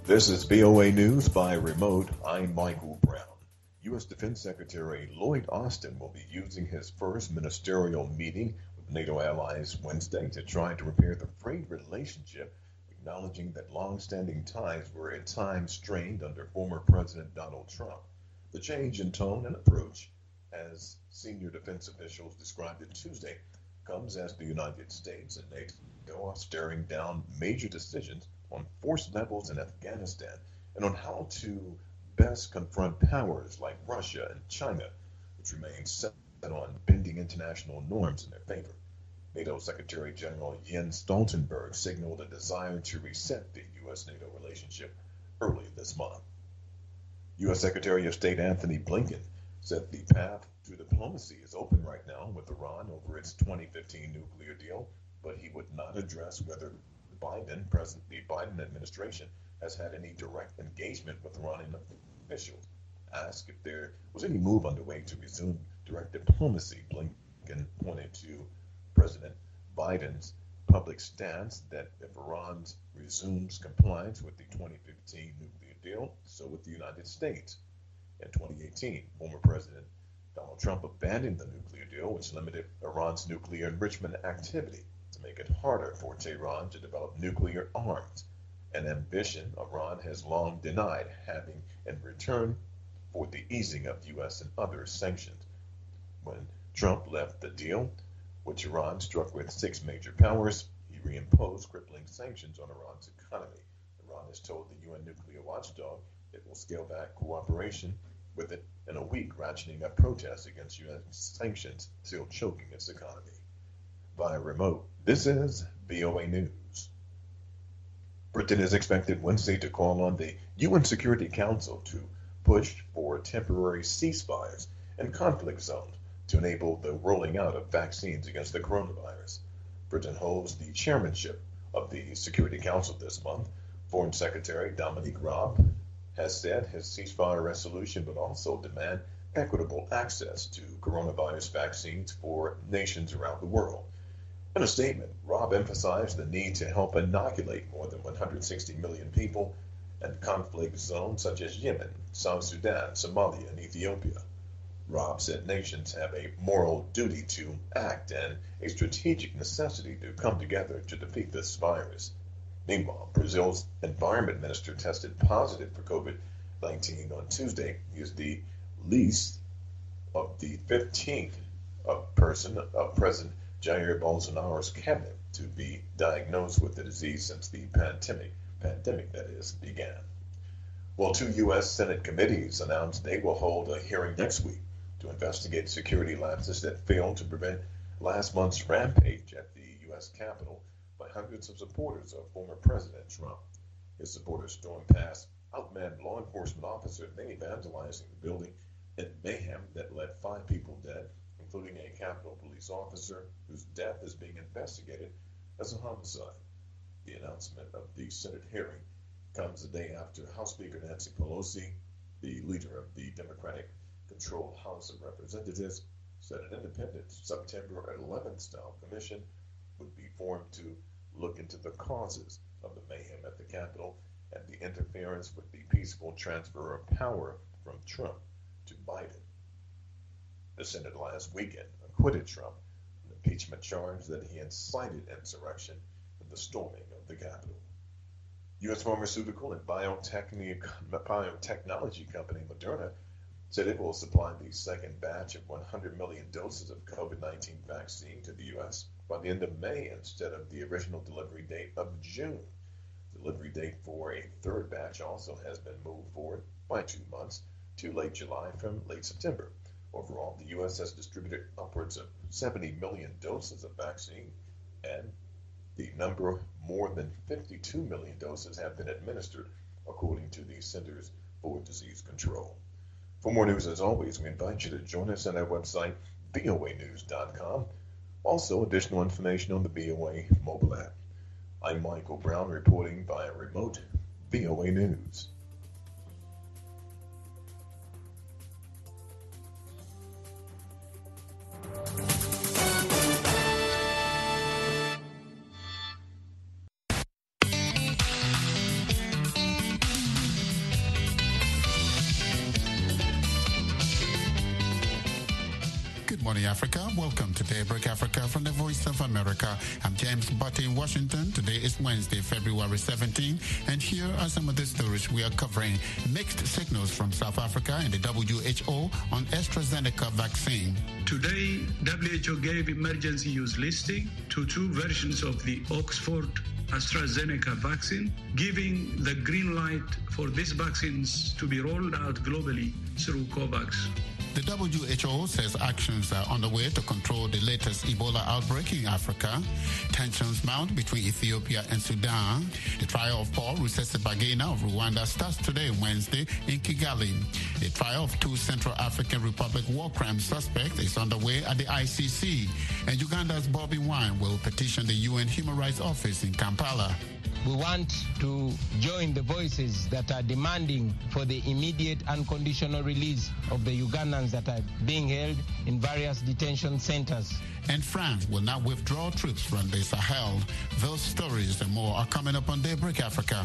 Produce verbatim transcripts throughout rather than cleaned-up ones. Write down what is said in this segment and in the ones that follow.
This is V O A News by remote. I'm Michael Brown. U S. Defense Secretary Lloyd Austin will be using his first ministerial meeting with NATO allies Wednesday to try to repair the frayed relationship, acknowledging that long-standing ties were at times strained under former President Donald Trump. The change in tone and approach, as senior defense officials described it Tuesday, comes as the United States and NATO are staring down major decisions on force levels in Afghanistan and on how to best confront powers like Russia and China, which remain set on bending international norms in their favor. NATO Secretary General Jens Stoltenberg signaled a desire to reset the U S NATO relationship early this month. U S. Secretary of State Anthony Blinken said the path to diplomacy is open right now with Iran over its twenty fifteen nuclear deal, but he would not address whether Biden, President, the Biden administration has had any direct engagement with Iranian officials. Asked if there was any move underway to resume direct diplomacy, Blinken pointed to President Biden's public stance that if Iran resumes compliance with the twenty fifteen nuclear deal, so would the United States. In twenty eighteen, former President Donald Trump abandoned the nuclear deal, which limited Iran's nuclear enrichment activity to make it harder for Tehran to develop nuclear arms, an ambition Iran has long denied, having in return for the easing of U S and other sanctions. When Trump left the deal, which Iran struck with six major powers, he reimposed crippling sanctions on Iran's economy. Iran has told the U N nuclear watchdog it will scale back cooperation with it in a week, ratcheting up protests against U S sanctions, still choking its economy. Via remote, this is V O A News. Britain is expected Wednesday to call on the U N Security Council to push for temporary ceasefires in conflict zones to enable the rolling out of vaccines against the coronavirus. Britain holds the chairmanship of the Security Council this month. Foreign Secretary Dominic Raab has said his ceasefire resolution would also demand equitable access to coronavirus vaccines for nations around the world. In a statement, Raab emphasized the need to help inoculate more than one hundred sixty million people in conflict zones such as Yemen, South Sudan, Somalia, and Ethiopia. Raab said nations have a moral duty to act and a strategic necessity to come together to defeat this virus. Meanwhile, Brazil's environment minister tested positive for COVID nineteen on Tuesday. He is the least of the fifteenth of person of President Jair Bolsonaro's cabinet to be diagnosed with the disease since the pandemic, pandemic that is, began. Well, two U S. Senate committees announced they will hold a hearing next week to investigate security lapses that failed to prevent last month's rampage at the U S. Capitol by hundreds of supporters of former President Trump. His supporters stormed past outmanned law enforcement officers, many vandalizing the building in mayhem that left five people dead, including a Capitol Police officer whose death is being investigated as a homicide. The announcement of the Senate hearing comes a day after House Speaker Nancy Pelosi, the leader of the Democratic-controlled House of Representatives, said an independent September eleventh style commission would be formed to look into the causes of the mayhem at the Capitol and the interference with the peaceful transfer of power from Trump to Biden. The Senate last weekend acquitted Trump on an impeachment charge that he incited insurrection in the storming of the Capitol. U S pharmaceutical and biotechnology company Moderna said it will supply the second batch of one hundred million doses of COVID nineteen vaccine to the U S by the end of May instead of the original delivery date of June. Delivery date for a third batch also has been moved forward by two months to late July from late September. Overall, the U S has distributed upwards of seventy million doses of vaccine, and the number more than fifty-two million doses have been administered, according to the Centers for Disease Control. For more news, as always, we invite you to join us on our website, V O A news dot com. Also, additional information on the V O A mobile app. I'm Michael Brown reporting via remote V O A News. morning, Africa. Welcome to Daybreak Africa from the Voice of America. I'm James Butte in Washington. Today is Wednesday, February seventeenth, and here are some of the stories we are covering. Mixed signals from South Africa and the W H O on AstraZeneca vaccine. Today, W H O gave emergency use listing to two versions of the Oxford AstraZeneca vaccine, giving the green light for these vaccines to be rolled out globally through COVAX. The W H O says actions are underway to control the latest Ebola outbreak in Africa. Tensions mount between Ethiopia and Sudan. The trial of Paul Rusesabagina of Rwanda starts today, Wednesday, in Kigali. The trial of two Central African Republic war crime suspects is underway at the I C C. And Uganda's Bobby Wine will petition the U N Human Rights Office in Kampala. We want to join the voices that are demanding for the immediate unconditional release of the Ugandans that are being held in various detention centers. And France will not withdraw troops from the Sahel. Those stories and more are coming up on Daybreak Africa.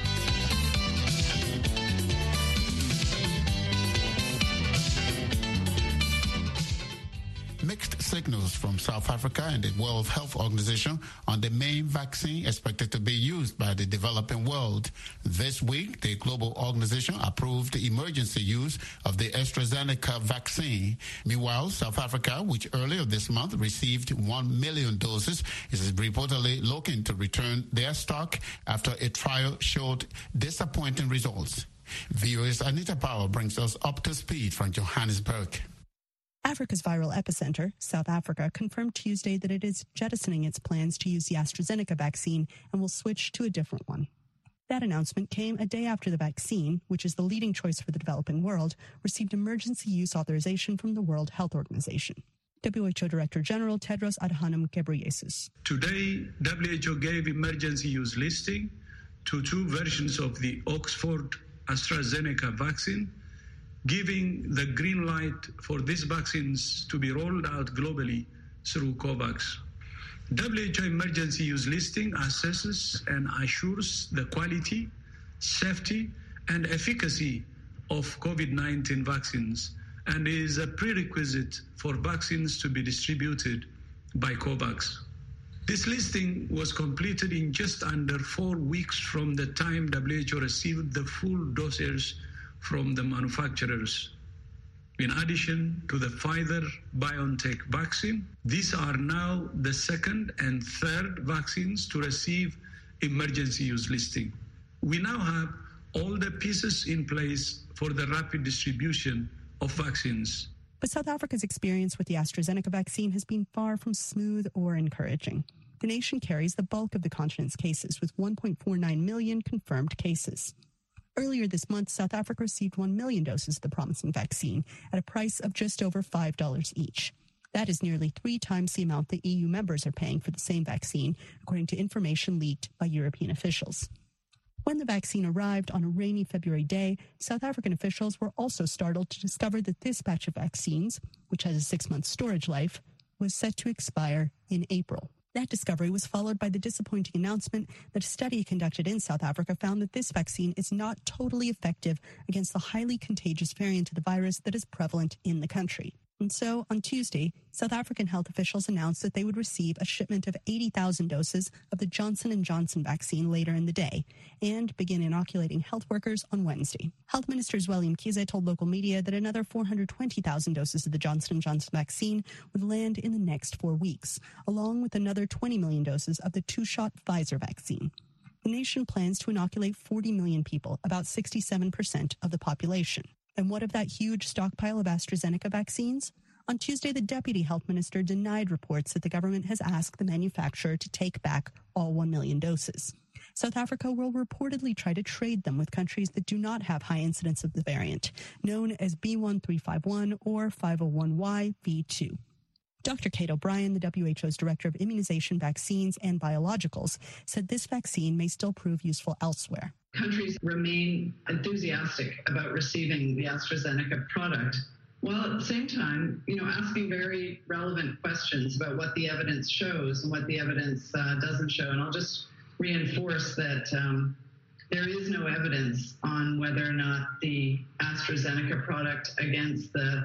Mixed signals from South Africa and the World Health Organization on the main vaccine expected to be used by the developing world. This week, the global organization approved the emergency use of the AstraZeneca vaccine. Meanwhile, South Africa, which earlier this month received one million doses, is reportedly looking to return their stock after a trial showed disappointing results. V O A's Anita Power brings us up to speed from Johannesburg. Africa's viral epicenter, South Africa, confirmed Tuesday that it is jettisoning its plans to use the AstraZeneca vaccine and will switch to a different one. That announcement came a day after the vaccine, which is the leading choice for the developing world, received emergency use authorization from the World Health Organization. W H O Director General Tedros Adhanom Ghebreyesus. Today, W H O gave emergency use listing to two versions of the Oxford AstraZeneca vaccine, giving the green light for these vaccines to be rolled out globally through COVAX. W H O emergency use listing assesses and assures the quality, safety, and efficacy of COVID nineteen vaccines and is a prerequisite for vaccines to be distributed by COVAX. This listing was completed in just under four weeks from the time W H O received the full doses from the manufacturers. In addition to the Pfizer-BioNTech vaccine, these are now the second and third vaccines to receive emergency use listing. We now have all the pieces in place for the rapid distribution of vaccines. But South Africa's experience with the AstraZeneca vaccine has been far from smooth or encouraging. The nation carries the bulk of the continent's cases, with one point four nine million confirmed cases. Earlier this month, South Africa received one million doses of the promising vaccine at a price of just over five dollars each. That is nearly three times the amount the E U members are paying for the same vaccine, according to information leaked by European officials. When the vaccine arrived on a rainy February day, South African officials were also startled to discover that this batch of vaccines, which has a six-month storage life, was set to expire in April. That discovery was followed by the disappointing announcement that a study conducted in South Africa found that this vaccine is not totally effective against the highly contagious variant of the virus that is prevalent in the country. And so, on Tuesday, South African health officials announced that they would receive a shipment of eighty thousand doses of the Johnson and Johnson vaccine later in the day and begin inoculating health workers on Wednesday. Health Minister Zweli Mkhize told local media that another four hundred twenty thousand doses of the Johnson and Johnson vaccine would land in the next four weeks, along with another twenty million doses of the two-shot Pfizer vaccine. The nation plans to inoculate forty million people, about sixty-seven percent of the population. And what of that huge stockpile of AstraZeneca vaccines? On Tuesday, the deputy health minister denied reports that the government has asked the manufacturer to take back all one million doses. South Africa will reportedly try to trade them with countries that do not have high incidence of the variant, known as B one three five one or five oh one Y V two. Doctor Kate O'Brien, the W H O's Director of Immunization, Vaccines, and Biologicals, said this vaccine may still prove useful elsewhere. Countries remain enthusiastic about receiving the AstraZeneca product, while at the same time, you know, asking very relevant questions about what the evidence shows and what the evidence uh, doesn't show. And I'll just reinforce that um, there is no evidence on whether or not the AstraZeneca product against the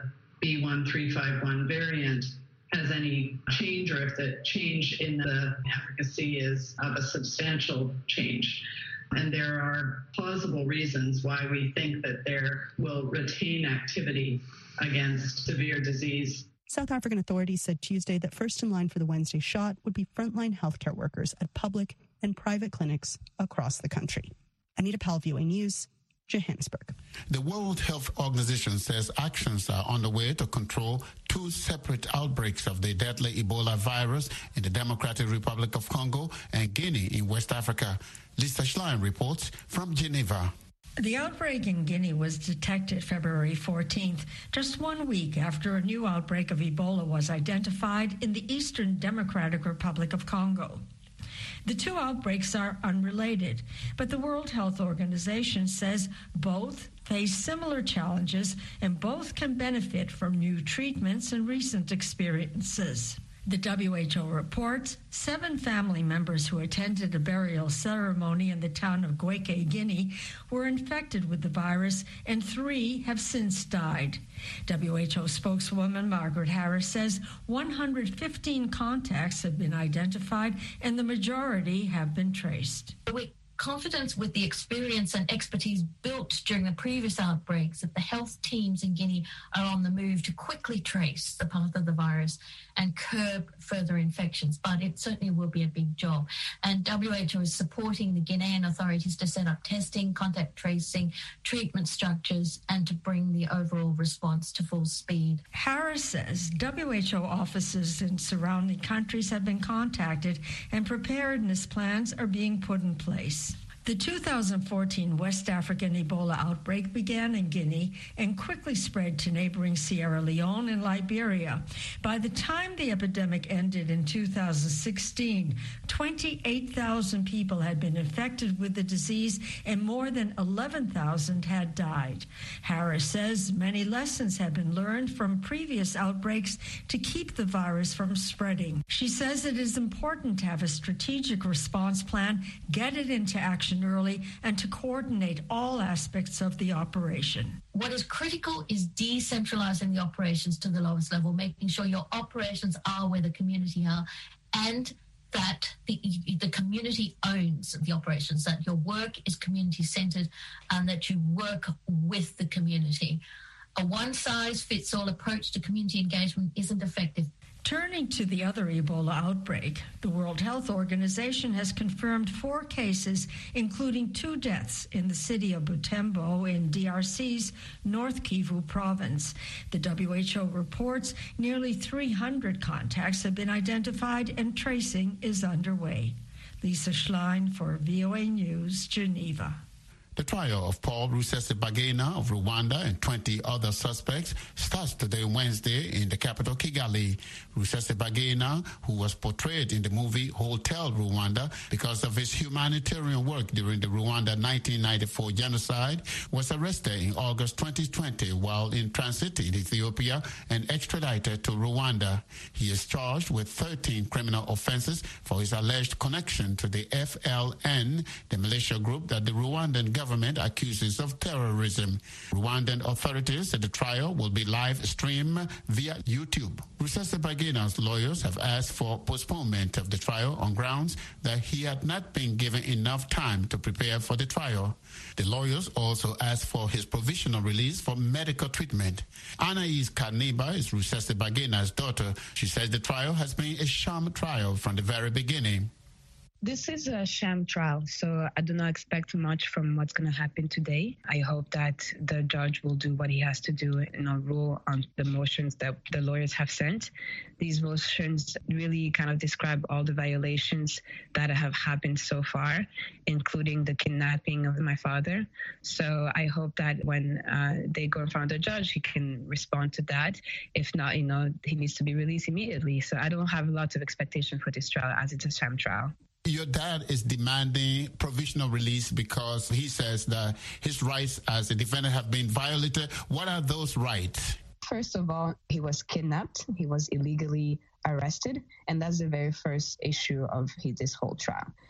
B one three five one variant has any change, or if the change in the efficacy is of a substantial change. And there are plausible reasons why we think that there will retain activity against severe disease. South African authorities said Tuesday that first in line for the Wednesday shot would be frontline healthcare workers at public and private clinics across the country. Anita Powell, V O A News, Johannesburg. The World Health Organization says actions are underway to control two separate outbreaks of the deadly Ebola virus in the Democratic Republic of Congo and Guinea in West Africa. Lisa Schlein reports from Geneva. The outbreak in Guinea was detected February fourteenth, just one week after a new outbreak of Ebola was identified in the Eastern Democratic Republic of Congo. The two outbreaks are unrelated, but the World Health Organization says both face similar challenges and both can benefit from new treatments and recent experiences. The W H O reports seven family members who attended a burial ceremony in the town of Guéké, Guinea, were infected with the virus, and three have since died. W H O spokeswoman Margaret Harris says one hundred fifteen contacts have been identified, and the majority have been traced. We're confident with the experience and expertise built during the previous outbreaks that the health teams in Guinea are on the move to quickly trace the path of the virus and curb further infections. But it certainly will be a big job. And W H O is supporting the Guinean authorities to set up testing, contact tracing, treatment structures, and to bring the overall response to full speed. Harris says W H O offices in surrounding countries have been contacted and preparedness plans are being put in place. The two thousand fourteen West African Ebola outbreak began in Guinea and quickly spread to neighboring Sierra Leone and Liberia. By the time the epidemic ended in two thousand sixteen, twenty-eight thousand people had been infected with the disease and more than eleven thousand had died. Harris says many lessons have been learned from previous outbreaks to keep the virus from spreading. She says it is important to have a strategic response plan, get it into action early, and to coordinate all aspects of the operation. What is critical is decentralizing the operations to the lowest level, making sure your operations are where the community are, and that the, the community owns the operations, that your work is community-centered and that you work with the community. A one-size-fits-all approach to community engagement isn't effective. Turning to the other Ebola outbreak, the World Health Organization has confirmed four cases, including two deaths in the city of Butembo in D R C's North Kivu province. The W H O reports nearly three hundred contacts have been identified and tracing is underway. Lisa Schlein for V O A News, Geneva. The trial of Paul Rusesabagina of Rwanda and twenty other suspects starts today, Wednesday, in the capital, Kigali. Rusesabagina, who was portrayed in the movie Hotel Rwanda because of his humanitarian work during the Rwanda nineteen ninety-four genocide, was arrested in August twenty twenty while in transit in Ethiopia and extradited to Rwanda. He is charged with thirteen criminal offenses for his alleged connection to the F L N, the militia group that the Rwandan government government accuses of terrorism. Rwandan authorities said the trial will be live streamed via YouTube. Rusesabagina's lawyers have asked for postponement of the trial on grounds that he had not been given enough time to prepare for the trial. The lawyers also asked for his provisional release for medical treatment. Anais Kaniba is Rusesabagina's daughter. She says the trial has been a sham trial from the very beginning. This is a sham trial, so I do not expect much from what's going to happen today. I hope that the judge will do what he has to do and uh, rule on the motions that the lawyers have sent. These motions really kind of describe all the violations that have happened so far, including the kidnapping of my father. So I hope that when uh, they go in front of the judge, he can respond to that. If not, you know, he needs to be released immediately. So I don't have lots of expectation for this trial as it's a sham trial. Your dad is demanding provisional release because he says that his rights as a defendant have been violated. What are those rights? First of all, he was kidnapped. He was illegally arrested. And that's the very first issue of his, this whole trial.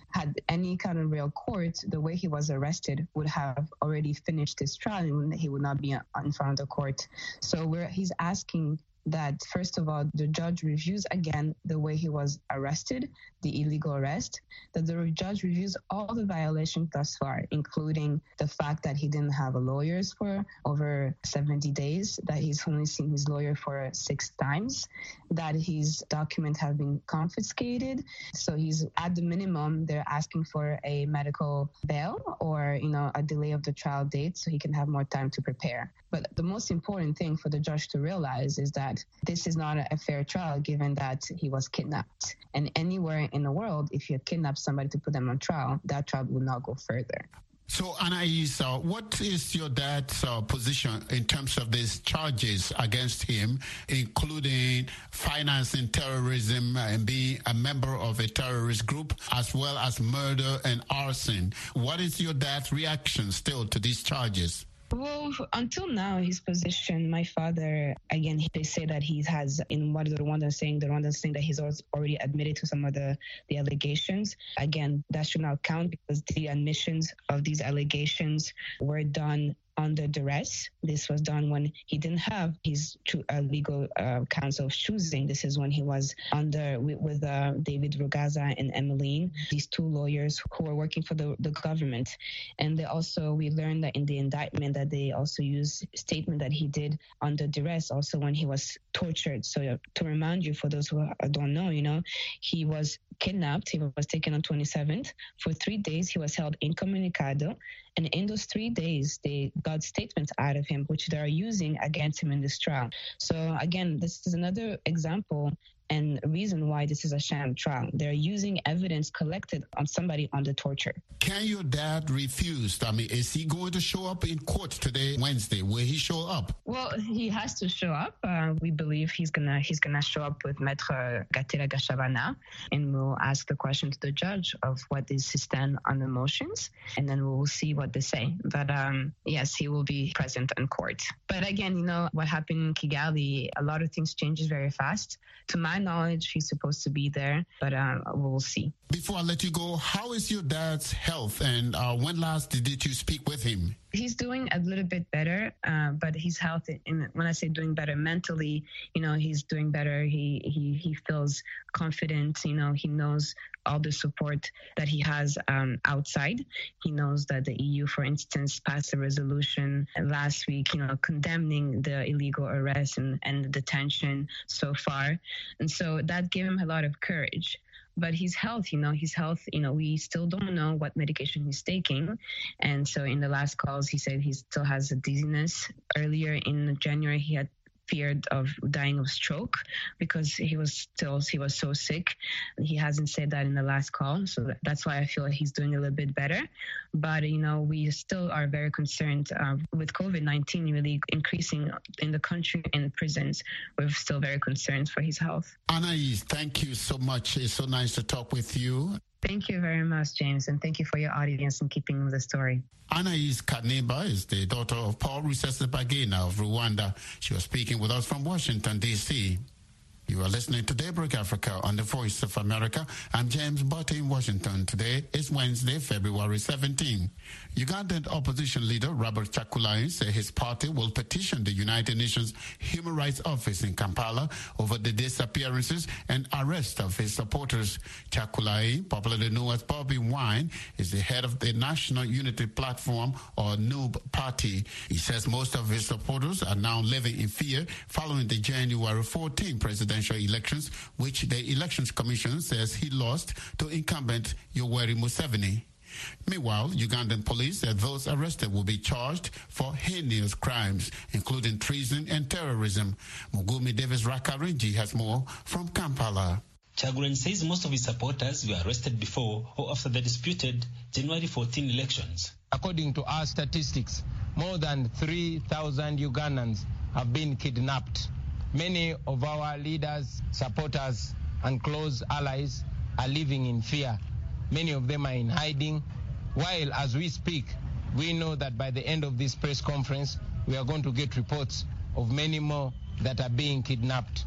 had any kind of real court, the way he was arrested would have already finished his trial and he would not be in front of the court. So we're, he's asking that, first of all, the judge reviews again the way he was arrested, the illegal arrest, that the judge reviews all the violations thus far, including the fact that he didn't have a lawyer for over seventy days, that he's only seen his lawyer for six times, that his documents have been confiscated. So he's, at the minimum, they're asking for a medical bail or, you know, a delay of the trial date so he can have more time to prepare. But the most important thing for the judge to realize is that this is not a fair trial, given that he was kidnapped. And anywhere in the world, if you kidnap somebody to put them on trial, that trial will not go further. So, Anais, uh, what is your dad's uh, position in terms of these charges against him, including financing terrorism and being a member of a terrorist group, as well as murder and arson? What is your dad's reaction still to these charges? Well, until now, his position, my father, again, they say that he has, in what the Rwandan saying, the Rwandan saying that he's already admitted to some of the, the allegations. Again, that should not count because the admissions of these allegations were done under duress. This was done when he didn't have his uh, legal uh, counsel of choosing. This is when he was under with, with uh, David Rugaza and Emmeline, these two lawyers who were working for the, the government. And they also, we learned that in the indictment that they also used statement that he did under duress, also when he was tortured. So to remind you, for those who don't know, you know, he was kidnapped. He was taken on twenty-seventh. For three days, he was held incommunicado. And in those three days, they got statements out of him, which they are using against him in this trial. So again, this is another example and reason why this is a sham trial. They're using evidence collected on somebody under torture. Can your dad refuse? I mean, is he going to show up in court today, Wednesday? Will he show up? Well, he has to show up. Uh, we believe he's gonna he's gonna show up with Maître Gatera Gashabana, and we'll ask the question to the judge of what is his stand on the motions, and then we'll see what they say. But um, yes, he will be present in court. But again, you know, what happened in Kigali, a lot of things changes very fast. To my knowledge, he's supposed to be there, but uh, we'll see. Before I let you go, how is your dad's health, and uh, when last did you speak with him? He's doing a little bit better, uh, but his health, in, when I say doing better mentally, you know, he's doing better. He, he, he feels confident, you know, he knows all the support that he has um, outside. He knows that the E U, for instance, passed a resolution last week, you know, condemning the illegal arrest and, and the detention so far. And so that gave him a lot of courage. But his health, you know, his health, you know, we still don't know what medication he's taking. And so in the last calls, he said he still has a dizziness. Earlier in January, he had feared of dying of stroke because he was still, he was so sick. He hasn't said that in the last call. So that's why I feel like he's doing a little bit better. But, you know, we still are very concerned uh, with COVID nineteen really increasing in the country and prisons. We're still very concerned for his health. Anais, thank you so much. It's so nice to talk with you. Thank you very much, James, and thank you for your audience and keeping with the story. Anais Kaneba is the daughter of Paul Rusesabagina of Rwanda. She was speaking with us from Washington, D C You are listening to Daybreak Africa on the Voice of America. I'm James Butte in Washington. Today is Wednesday, February seventeenth. Ugandan opposition leader Robert Chakulai said his party will petition the United Nations Human Rights Office in Kampala over the disappearances and arrest of his supporters. Chakulai, popularly known as Bobby Wine, is the head of the National Unity Platform, or N U B party. He says most of his supporters are now living in fear following the January fourteenth presidential elections, which the Elections Commission says he lost to incumbent Yoweri Museveni. Meanwhile, Ugandan police said those arrested will be charged for heinous crimes, including treason and terrorism. Mugumi Davis Rakarinji has more from Kampala. Chagulanyi says most of his supporters were arrested before or after the disputed January fourteenth elections. According to our statistics, more than three thousand Ugandans have been kidnapped. Many of our leaders, supporters, and close allies are living in fear. Many of them are in hiding, while as we speak, we know that by the end of this press conference, we are going to get reports of many more that are being kidnapped.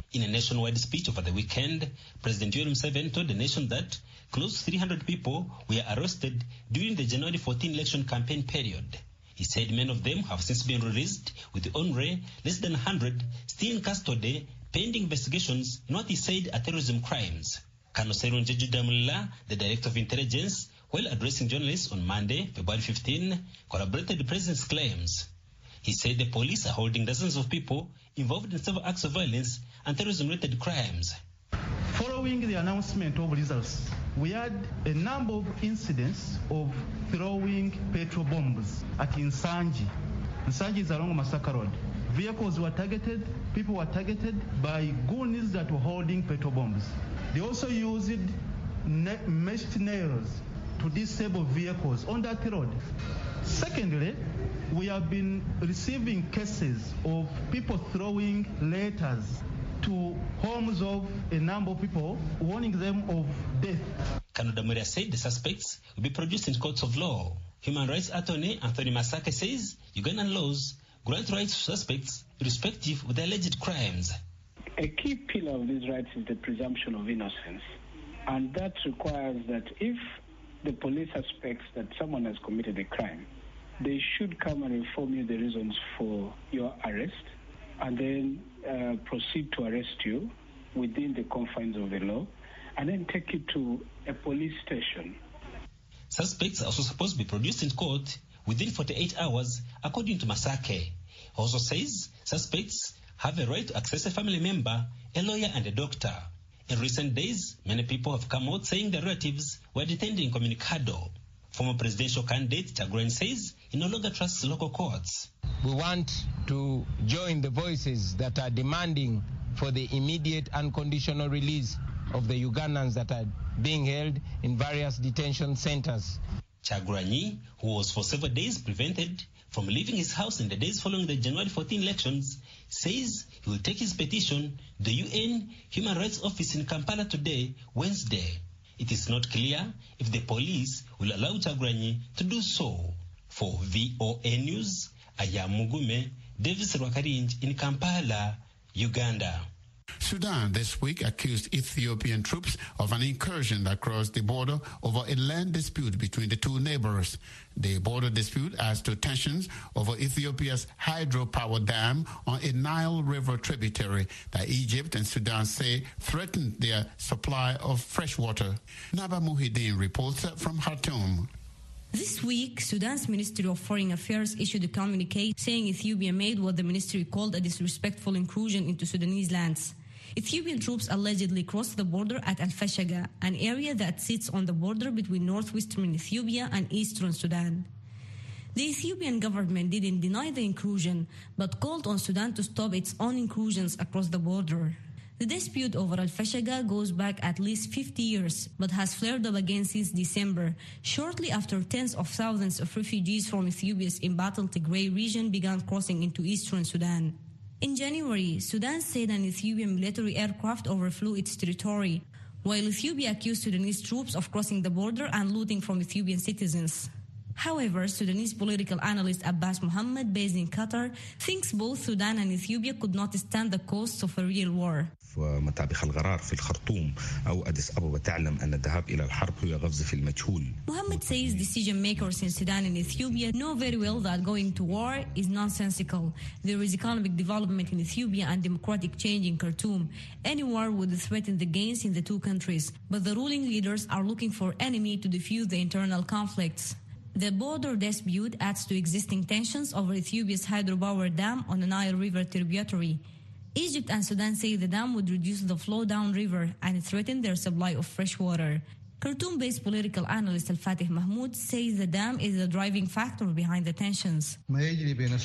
In a nationwide speech over the weekend, President Yoweri Museveni told the nation that close to three hundred people were arrested during the January fourteenth election campaign period. He said many of them have since been released, with only less than one hundred still in custody pending investigations in what he said are terrorism crimes. Colonel Serunjeju Damula, the Director of Intelligence, while addressing journalists on Monday, February fifteenth, corroborated the president's claims. He said the police are holding dozens of people involved in several acts of violence and terrorism-related crimes. Following the announcement of results, we had a number of incidents of throwing petrol bombs at Nsanji. Nsanji is along Masaka Road. Vehicles were targeted, people were targeted by goonies that were holding petrol bombs. They also used ne- meshed nails to disable vehicles on that road. Secondly, we have been receiving cases of people throwing letters to homes of a number of people, warning them of death. Colonel Damula said the suspects will be produced in courts of law. Human rights attorney Anthony Masake says Ugandan laws grant rights to suspects irrespective of the alleged crimes. A key pillar of these rights is the presumption of innocence, and that requires that if the police suspects that someone has committed a crime, they should come and inform you the reasons for your arrest, and then uh, proceed to arrest you within the confines of the law, and then take you to a police station. Suspects are also supposed to be produced in court within forty-eight hours, according to Masake. He also says suspects have a right to access a family member, a lawyer, and a doctor. In recent days, many people have come out saying their relatives were detained in Communicado. Former presidential candidate Kyagulanyi says he no longer trusts local courts. We want to join the voices that are demanding for the immediate unconditional release of the Ugandans that are being held in various detention centers. Kyagulanyi, who was for several days prevented from leaving his house in the days following the January fourteenth elections, says he will take his petition to the U N Human Rights Office in Kampala today, Wednesday. It is not clear if the police will allow Kyagulanyi to do so. For V O A News, I am Mugume, Davis Rwakarinj in Kampala, Uganda. Sudan this week accused Ethiopian troops of an incursion that crossed the border over a land dispute between the two neighbors. The border dispute adds to tensions over Ethiopia's hydropower dam on a Nile River tributary that Egypt and Sudan say threatened their supply of fresh water. Naba Muhyiddin reports from Khartoum. This week, Sudan's Ministry of Foreign Affairs issued a communique saying Ethiopia made what the ministry called a disrespectful incursion into Sudanese lands. Ethiopian troops allegedly crossed the border at Al-Fashaga, an area that sits on the border between northwestern Ethiopia and eastern Sudan. The Ethiopian government didn't deny the incursion, but called on Sudan to stop its own incursions across the border. The dispute over Al-Fashaga goes back at least fifty years, but has flared up again since December, shortly after tens of thousands of refugees from Ethiopia's embattled Tigray region began crossing into eastern Sudan. In January, Sudan said an Ethiopian military aircraft overflew its territory, while Ethiopia accused Sudanese troops of crossing the border and looting from Ethiopian citizens. However, Sudanese political analyst Abbas Mohammed, based in Qatar, thinks both Sudan and Ethiopia could not stand the costs of a real war. ومطابخ القرار في الخرطوم أو أديس أبابا تعلم أن الذهاب إلى الحرب هو قفز في المجهول. Mohammed says decision makers in Sudan and Ethiopia know very well that going to war is nonsensical. There is economic development in Ethiopia and democratic change in Khartoum. Any war would threaten the gains in the two countries, but the ruling leaders are looking for enemy to defuse the internal conflicts. The border dispute adds to existing tensions over Ethiopia's hydropower dam on the Nile River tributary. Egypt and Sudan say the dam would reduce the flow down river and threaten their supply of fresh water. Khartoum-based political analyst Al-Fatih Mahmoud says the dam is the driving factor behind the tensions. Mahmoud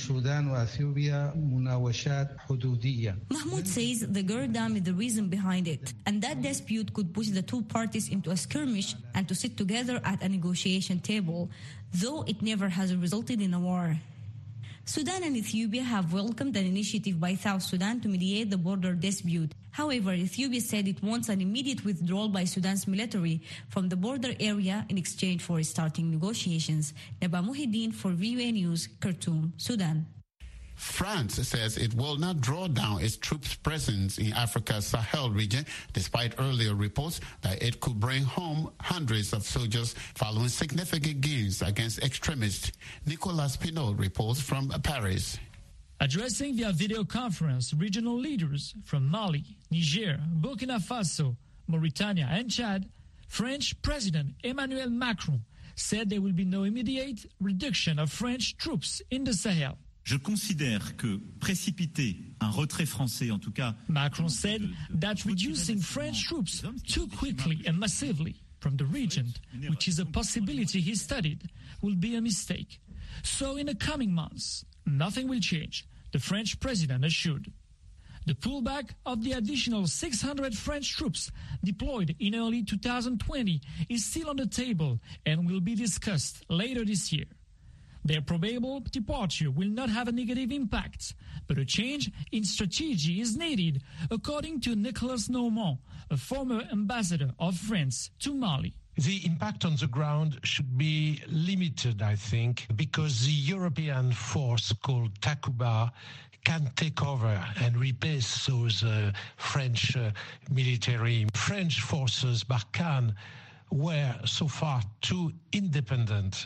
says the Gur Dam is the reason behind it, and that dispute could push the two parties into a skirmish and to sit together at a negotiation table, though it never has resulted in a war. Sudan and Ethiopia have welcomed an initiative by South Sudan to mediate the border dispute. However, Ethiopia said it wants an immediate withdrawal by Sudan's military from the border area in exchange for starting negotiations. Naba Muhyiddin for V O A News, Khartoum, Sudan. France says it will not draw down its troops' presence in Africa's Sahel region, despite earlier reports that it could bring home hundreds of soldiers following significant gains against extremists. Nicolas Pinault reports from Paris. Addressing via video conference regional leaders from Mali, Niger, Burkina Faso, Mauritania, and Chad, French President Emmanuel Macron said there will be no immediate reduction of French troops in the Sahel. Je considère que précipiter un retrait français, en tout cas, Macron said that reducing French troops too quickly and massively from the region, which is a possibility he studied, will be a mistake. So in the coming months, nothing will change, the French president assured. The pullback of the additional six hundred French troops deployed in early two thousand twenty is still on the table and will be discussed later this year. Their probable departure will not have a negative impact, but a change in strategy is needed, according to Nicolas Normand, a former ambassador of France to Mali. The impact on the ground should be limited, I think, because the European force called Takuba can take over and replace those uh, French uh, military. French forces, Barkhane, were so far too independent.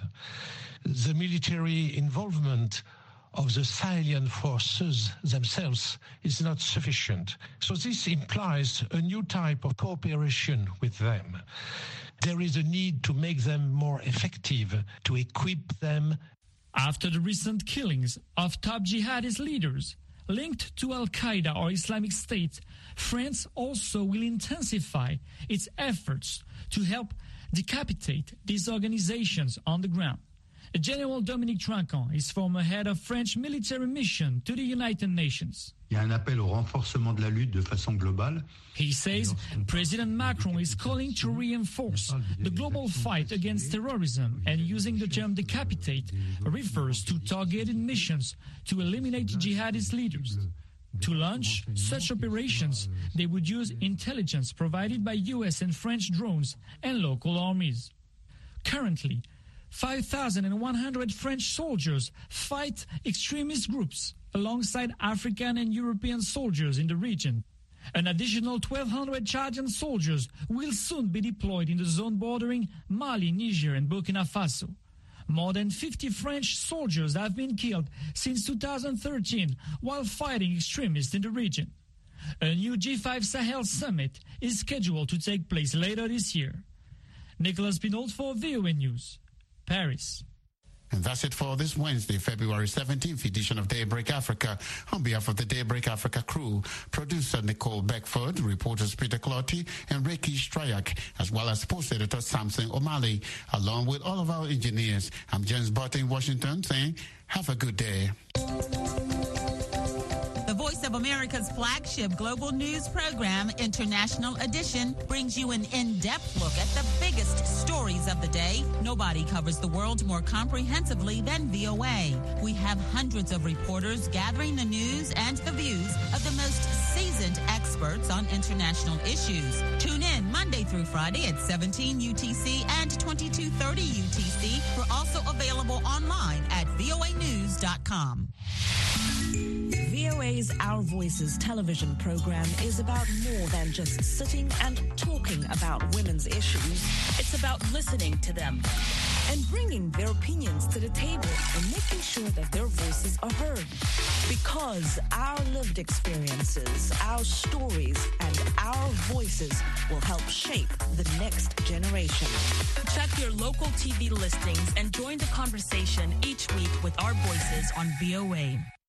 The military involvement of the Sahelian forces themselves is not sufficient. So this implies a new type of cooperation with them. There is a need to make them more effective, to equip them. After the recent killings of top jihadist leaders linked to Al-Qaeda or Islamic State, France also will intensify its efforts to help decapitate these organizations on the ground. General Dominique Trinquant is former head of French military mission to the United Nations. Il y a un appel au renforcement de la lutte de façon globale. He says President Macron is calling to reinforce the global fight against terrorism, and using the term decapitate refers to targeted missions to eliminate jihadist leaders. To launch such operations, they would use intelligence provided by U S and French drones and local armies. Currently, five thousand one hundred French soldiers fight extremist groups alongside African and European soldiers in the region. An additional twelve hundred Chadian soldiers will soon be deployed in the zone bordering Mali, Niger, and Burkina Faso. More than fifty French soldiers have been killed since two thousand thirteen while fighting extremists in the region. A new G five Sahel summit is scheduled to take place later this year. Nicolas Pinault for V O A News, Paris. And that's it for this Wednesday, February seventeenth edition of Daybreak Africa. On behalf of the Daybreak Africa crew, producer Nicole Beckford, reporters Peter Clotty and Ricky Strayak, as well as sports editor Samson O'Malley, along with all of our engineers. I'm James Barton in Washington saying, have a good day. The Voice of America's flagship global news program, International Edition, brings you an in-depth look at the biggest stories of the day. Nobody covers the world more comprehensively than V O A. We have hundreds of reporters gathering the news and the views of the most seasoned experts on international issues. Tune in Monday through Friday at seventeen U T C and twenty-two thirty U T C. We're also available online at V O A news dot com. V O A's Our Voices television program is about more than just sitting and talking about women's issues. It's about listening to them and bringing their opinions to the table and making sure that their voices are heard. Because our lived experiences, our stories, and our voices will help shape the next generation. Check your local T V listings and join the conversation each week with our voices on V O A.